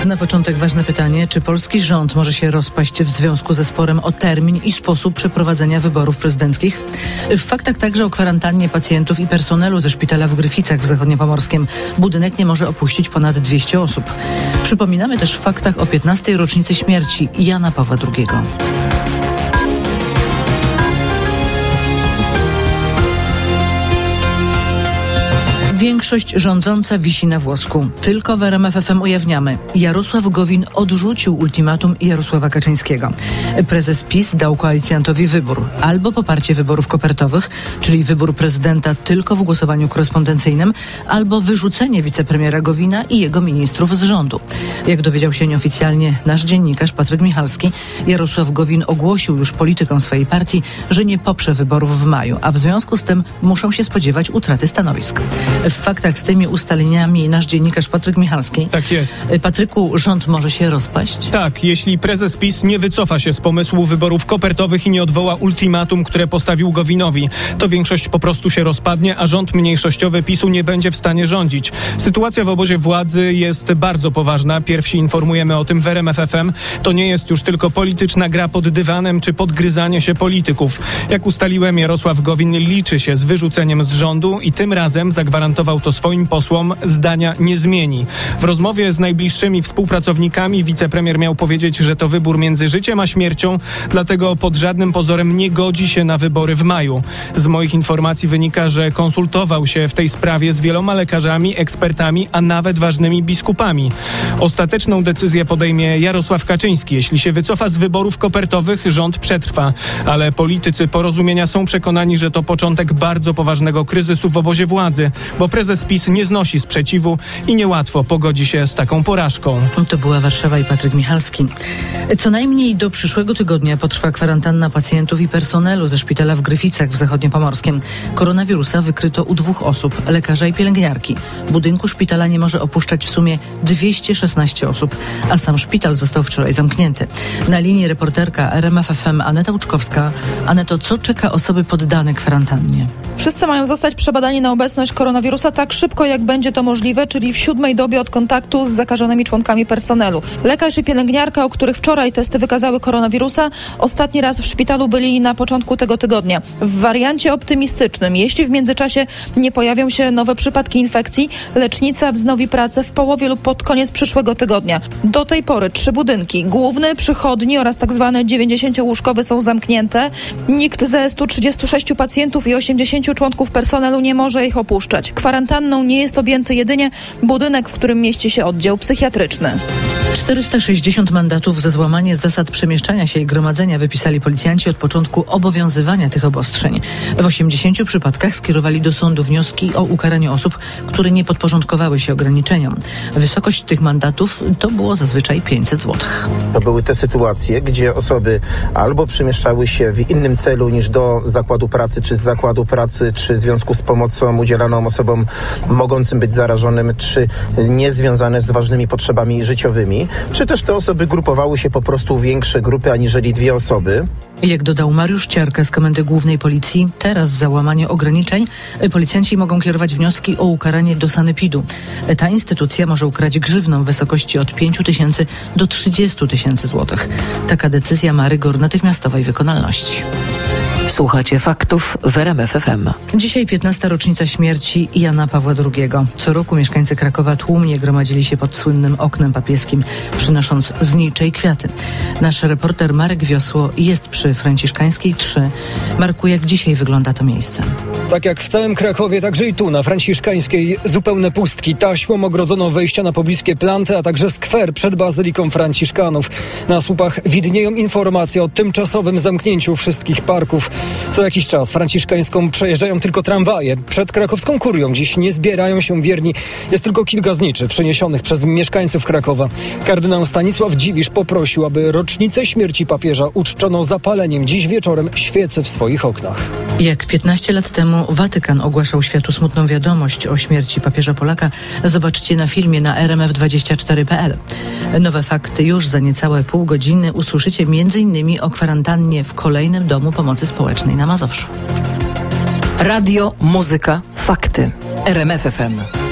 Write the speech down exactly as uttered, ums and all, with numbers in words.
Na początek ważne pytanie, czy polski rząd może się rozpaść w związku ze sporem o termin i sposób przeprowadzenia wyborów prezydenckich? W faktach także o kwarantannie pacjentów i personelu ze szpitala w Gryficach w Zachodniopomorskiem. Budynek nie może opuścić ponad dwieście osób. Przypominamy też w faktach o piętnastej rocznicy śmierci Jana Pawła drugiego. Większość rządząca wisi na włosku. Tylko w R M F F M ujawniamy. Jarosław Gowin odrzucił ultimatum Jarosława Kaczyńskiego. Prezes PiS dał koalicjantowi wybór. Albo poparcie wyborów kopertowych, czyli wybór prezydenta tylko w głosowaniu korespondencyjnym, albo wyrzucenie wicepremiera Gowina i jego ministrów z rządu. Jak dowiedział się nieoficjalnie nasz dziennikarz Patryk Michalski, Jarosław Gowin ogłosił już politykom swojej partii, że nie poprze wyborów w maju, a w związku z tym muszą się spodziewać utraty stanowisk. W faktach z tymi ustaleniami nasz dziennikarz Patryk Michalski. Tak jest. Patryku, rząd może się rozpaść? Tak, jeśli prezes PiS nie wycofa się z pomysłu wyborów kopertowych i nie odwoła ultimatum, które postawił Gowinowi, to większość po prostu się rozpadnie, a rząd mniejszościowy PiSu nie będzie w stanie rządzić. Sytuacja w obozie władzy jest bardzo poważna. Pierwsi informujemy o tym w R M F F M. To nie jest już tylko polityczna gra pod dywanem czy podgryzanie się polityków. Jak ustaliłem, Jarosław Gowin liczy się z wyrzuceniem z rządu i tym razem zagwarantował to swoim posłom, zdania nie zmieni. W rozmowie z najbliższymi współpracownikami wicepremier miał powiedzieć, że to wybór między życiem a śmiercią, dlatego pod żadnym pozorem nie godzi się na wybory w maju. Z moich informacji wynika, że konsultował się w tej sprawie z wieloma lekarzami, ekspertami, a nawet ważnymi biskupami. Ostateczną decyzję podejmie Jarosław Kaczyński. Jeśli się wycofa z wyborów kopertowych, rząd przetrwa. Ale politycy Porozumienia są przekonani, że to początek bardzo poważnego kryzysu w obozie władzy, bo prezes PiS nie znosi sprzeciwu i niełatwo pogodzi się z taką porażką. To była Warszawa i Patryk Michalski. Co najmniej do przyszłego tygodnia potrwa kwarantanna pacjentów i personelu ze szpitala w Gryficach w Zachodniopomorskiem. Koronawirusa wykryto u dwóch osób, lekarza i pielęgniarki. Budynku szpitala nie może opuszczać w sumie dwieście szesnaście osób, a sam szpital został wczoraj zamknięty. Na linii reporterka R M F F M Aneta Łuczkowska. Aneto, co czeka osoby poddane kwarantannie? Wszyscy mają zostać przebadani na obecność koronawirusa tak szybko, jak będzie to możliwe, czyli w siódmej dobie od kontaktu z zakażonymi członkami personelu. Lekarz i pielęgniarka, u których wczoraj testy wykazały koronawirusa, ostatni raz w szpitalu byli na początku tego tygodnia. W wariancie optymistycznym, jeśli w międzyczasie nie pojawią się nowe przypadki infekcji, lecznica wznowi pracę w połowie lub pod koniec przyszłego tygodnia. Do tej pory trzy budynki, główny, przychodni oraz tak zwany dziewięćdziesięciołóżkowy są zamknięte. Nikt ze stu trzydziestu sześciu pacjentów i osiemdziesięciu członków personelu nie może ich opuszczać. Kwarantanną nie jest objęty jedynie budynek, w którym mieści się oddział psychiatryczny. czterysta sześćdziesiąt mandatów za złamanie zasad przemieszczania się i gromadzenia wypisali policjanci od początku obowiązywania tych obostrzeń. W osiemdziesięciu przypadkach skierowali do sądu wnioski o ukaranie osób, które nie podporządkowały się ograniczeniom. Wysokość tych mandatów to było zazwyczaj pięćset złotych. To były te sytuacje, gdzie osoby albo przemieszczały się w innym celu niż do zakładu pracy, czy z zakładu pracy, czy w związku z pomocą udzielaną osobom mogącym być zarażonym, czy niezwiązane z ważnymi potrzebami życiowymi, czy też te osoby grupowały się po prostu w większe grupy aniżeli dwie osoby. Jak dodał Mariusz Ciarka z Komendy Głównej Policji, teraz za łamanie ograniczeń policjanci mogą kierować wnioski o ukaranie do sanepidu. Ta instytucja może ukarać grzywną w wysokości od pięciu tysięcy do trzydziestu tysięcy złotych. Taka decyzja ma rygor natychmiastowej wykonalności. Słuchacie faktów w R M F F M. Dzisiaj piętnasta rocznica śmierci Jana Pawła drugiego. Co roku mieszkańcy Krakowa tłumnie gromadzili się pod słynnym oknem papieskim, przynosząc znicze i kwiaty. Nasz reporter Marek Wiosło jest przy Franciszkańskiej trzy. Marku, jak dzisiaj wygląda to miejsce? Tak jak w całym Krakowie, także i tu na Franciszkańskiej zupełne pustki. Taśmą ogrodzono wejścia na pobliskie planty, a także skwer przed Bazyliką Franciszkanów. Na słupach widnieją informacje o tymczasowym zamknięciu wszystkich parków. Co jakiś czas Franciszkańską przejeżdżają tylko tramwaje. Przed krakowską kurią dziś nie zbierają się wierni. Jest tylko kilka zniczy przeniesionych przez mieszkańców Krakowa. Kardynał Stanisław Dziwisz poprosił, aby rocznicę śmierci papieża uczczono zapaleniem dziś wieczorem świecy w swoich oknach. Jak piętnaście lat temu Watykan ogłaszał światu smutną wiadomość o śmierci papieża Polaka, zobaczcie na filmie na R M F dwadzieścia cztery kropka p l. Nowe fakty już za niecałe pół godziny usłyszycie między innymi o kwarantannie w kolejnym domu pomocy społecznej na Mazowszu. Radio, muzyka, fakty. R M F F M.